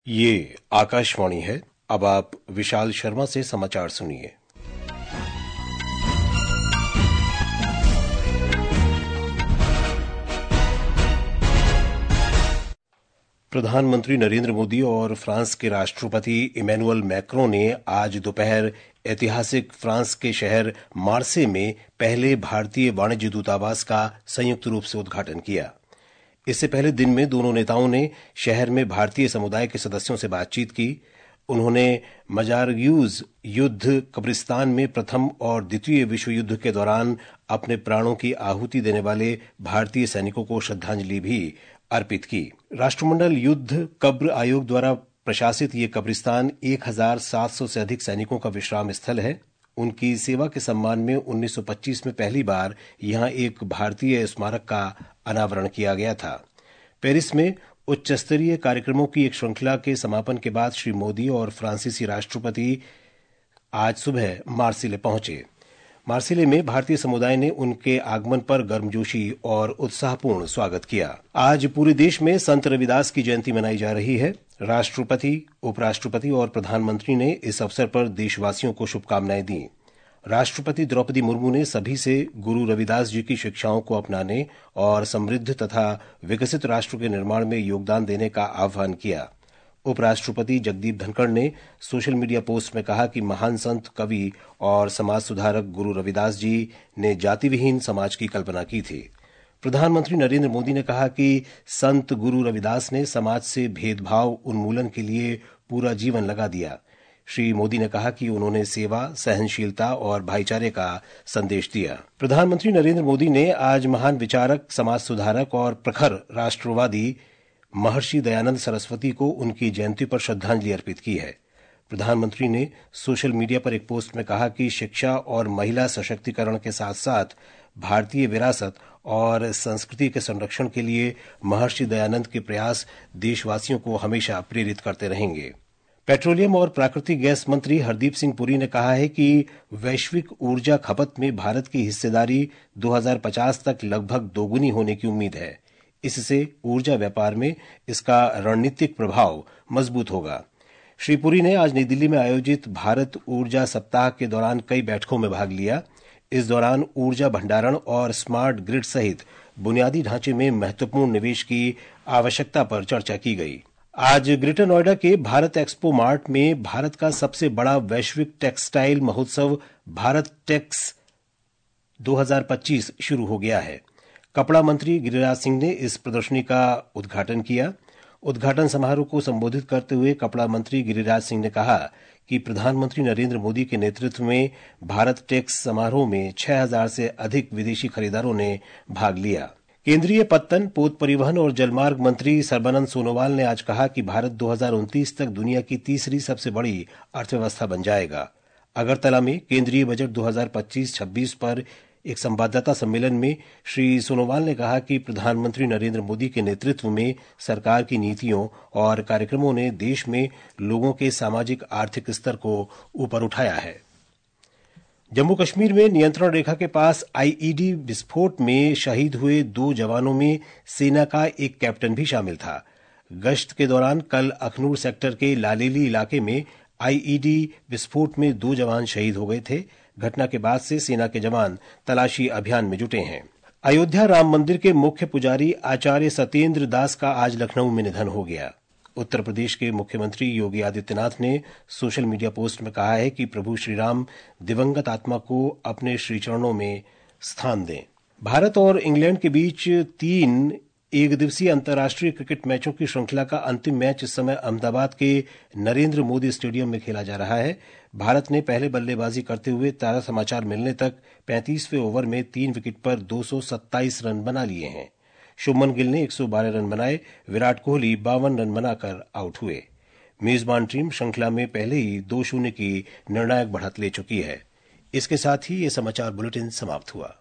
ये आकाशवाणी है। अब आप विशाल शर्मा से समाचार सुनिए। प्रधानमंत्री नरेंद्र मोदी और फ्रांस के राष्ट्रपति इमैनुअल मैक्रों ने आज दोपहर ऐतिहासिक फ्रांस के शहर मार्से में पहले भारतीय वाणिज्य दूतावास का संयुक्त रूप से उद्घाटन किया। इससे पहले दिन में दोनों नेताओं ने शहर में भारतीय समुदाय के सदस्यों से बातचीत की। उन्होंने मजारग्यूज युद्ध कब्रिस्तान में प्रथम और द्वितीय विश्व युद्ध के दौरान अपने प्राणों की आहुति देने वाले भारतीय सैनिकों को श्रद्धांजलि भी अर्पित की। राष्ट्रमंडल युद्ध कब्र आयोग द्वारा प्रशासित ये कब्रिस्तान 1700 से अधिक सैनिकों का विश्राम स्थल है। उनकी सेवा के सम्मान में 1925 में पहली बार यहां एक भारतीय स्मारक का अनावरण किया गया था। पेरिस में उच्च स्तरीय कार्यक्रमों की एक श्रृंखला के समापन के बाद श्री मोदी और फ्रांसीसी राष्ट्रपति आज सुबह मार्सिले पहुंचे। मार्सिले में भारतीय समुदाय ने उनके आगमन पर गर्मजोशी और उत्साहपूर्ण स्वागत किया। आज पूरे देश में संत रविदास की जयंती मनाई जा रही है। राष्ट्रपति, उपराष्ट्रपति और प्रधानमंत्री ने इस अवसर पर देशवासियों को शुभकामनाएं दी। राष्ट्रपति द्रौपदी मुर्मू ने सभी से गुरु रविदास जी की शिक्षाओं को अपनाने और समृद्ध तथा विकसित राष्ट्र के निर्माण में योगदान देने का आह्वान किया। उपराष्ट्रपति जगदीप धनखड़ ने सोशल मीडिया पोस्ट में कहा कि महान संत, कवि और समाज सुधारक गुरु रविदास जी ने जाति विहीन समाज की कल्पना की थी। प्रधानमंत्री नरेंद्र मोदी ने कहा कि संत गुरु रविदास ने समाज से भेदभाव उन्मूलन के लिए पूरा जीवन लगा दिया। श्री मोदी ने कहा कि उन्होंने सेवा, सहनशीलता और भाईचारे का संदेश दिया। प्रधानमंत्री नरेंद्र मोदी ने आज महान विचारक, समाज सुधारक और प्रखर राष्ट्रवादी महर्षि दयानंद सरस्वती को उनकी जयंती पर श्रद्धांजलि अर्पित की है। प्रधानमंत्री ने सोशल मीडिया पर एक पोस्ट में कहा कि शिक्षा और महिला सशक्तिकरण के साथ साथ भारतीय विरासत और संस्कृति के संरक्षण के लिए महर्षि दयानंद के प्रयास देशवासियों को हमेशा प्रेरित करते रहेंगे। पेट्रोलियम और प्राकृतिक गैस मंत्री हरदीप सिंह पुरी ने कहा है कि वैश्विक ऊर्जा खपत में भारत की हिस्सेदारी 2050 तक लगभग दोगुनी होने की उम्मीद है। इससे ऊर्जा व्यापार में इसका रणनीतिक प्रभाव मजबूत होगा। श्री पुरी ने आज नई दिल्ली में आयोजित भारत ऊर्जा सप्ताह के दौरान कई बैठकों में भाग लिया। इस दौरान ऊर्जा भंडारण और स्मार्ट ग्रिड सहित बुनियादी ढांचे में महत्वपूर्ण निवेश की आवश्यकता पर चर्चा की गई। आज ग्रेटर नोएडा के भारत एक्सपो मार्ट में भारत का सबसे बड़ा वैश्विक टेक्सटाइल महोत्सव भारत टेक्स 2025 शुरू हो गया है। कपड़ा मंत्री गिरिराज सिंह ने इस प्रदर्शनी का उद्घाटन किया। उद्घाटन समारोह को संबोधित करते हुए कपड़ा मंत्री गिरिराज सिंह ने कहा कि प्रधानमंत्री नरेंद्र मोदी के नेतृत्व में भारत टेक्स समारोह में 6000 से अधिक विदेशी खरीदारों ने भाग लिया। केंद्रीय पत्तन, पोत परिवहन और जलमार्ग मंत्री सर्बानंद सोनोवाल ने आज कहा कि भारत 2029 तक दुनिया की तीसरी सबसे बड़ी अर्थव्यवस्था बन जाएगा। अगरतला में केंद्रीय बजट 2025-26 पर एक संवाददाता सम्मेलन में श्री सोनोवाल ने कहा कि प्रधानमंत्री नरेंद्र मोदी के नेतृत्व में सरकार की नीतियों और कार्यक्रमों ने देश में लोगों के सामाजिक आर्थिक स्तर को ऊपर उठाया है। जम्मू कश्मीर में नियंत्रण रेखा के पास आईईडी विस्फोट में शहीद हुए 2 जवानों में सेना का एक कैप्टन भी शामिल था। गश्त के दौरान कल अखनूर सेक्टर के लालेली इलाके में आईईडी विस्फोट में 2 जवान शहीद हो गए थे। घटना के बाद से सेना के जवान तलाशी अभियान में जुटे हैं। अयोध्या राम मंदिर के मुख्य पुजारी आचार्य सत्येंद्र दास का आज लखनऊ में निधन हो गया। उत्तर प्रदेश के मुख्यमंत्री योगी आदित्यनाथ ने सोशल मीडिया पोस्ट में कहा है कि प्रभु श्रीराम दिवंगत आत्मा को अपने श्रीचरणों में स्थान दें। भारत और इंग्लैंड के बीच 3 एकदिवसीय अंतर्राष्ट्रीय क्रिकेट मैचों की श्रृंखला का अंतिम मैच इस समय अहमदाबाद के नरेंद्र मोदी स्टेडियम में खेला जा रहा है। भारत ने पहले बल्लेबाजी करते हुए ताजा समाचार मिलने तक 35वें ओवर में 3 विकेट पर 227 रन बना लिए हैं। शुभमन गिल ने 112 रन बनाए। विराट कोहली 52 रन बनाकर आउट हुए। मेजबान टीम श्रृंखला में पहले ही 2-0 की निर्णायक बढ़त ले चुकी है। इसके साथ ही ये समाचार बुलेटिन समाप्त हुआ।